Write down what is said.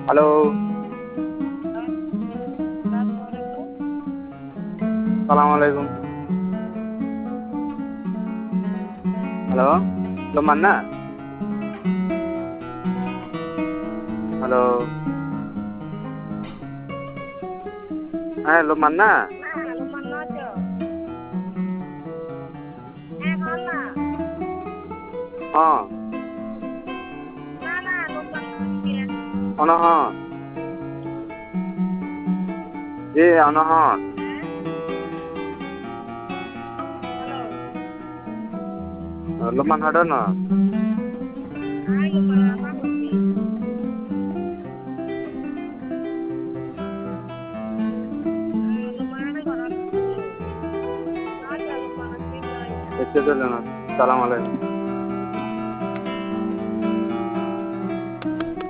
Hello, সালাম আলাইকুম। Hello, hello Manna. Hello, হ্যাঁ হ্যালো মান্না। হ্যাঁ, অনহন জি অনহন লুমান হাডো না এসে চলে না। সালাম আলাইকুম।